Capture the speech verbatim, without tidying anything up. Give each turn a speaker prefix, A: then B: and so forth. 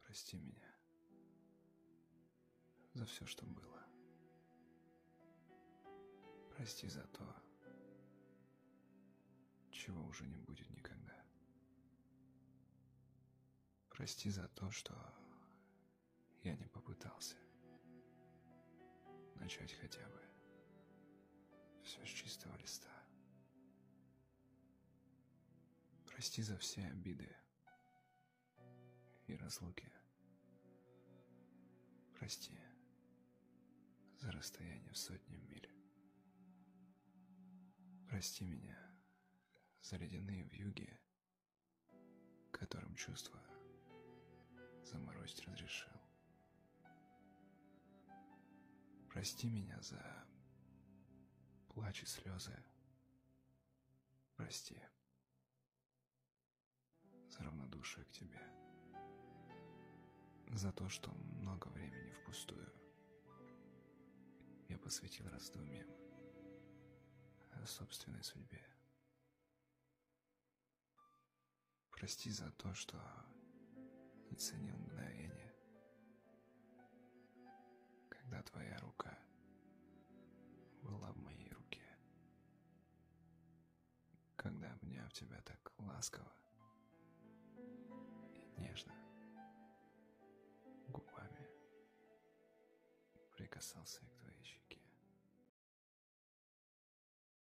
A: Прости меня за все, что было. Прости за то, чего уже не будет никогда. Прости за то, что я не попытался начать хотя бы все с чистого листа. Прости за все обиды и разлуки. Прости за расстояние в сотни миль. Прости меня за ледяные вьюги, которым чувства заморозить разрешил. Прости меня за плач и слезы. Прости за равнодушие к тебе. За то, что много времени впустую я посвятил раздумьям о собственной судьбе. Прости за то, что не ценил мгновение, когда твоя рука была в моей руке, когда, обняв тебя так ласково и нежно, губами прикасался к твоей щеке.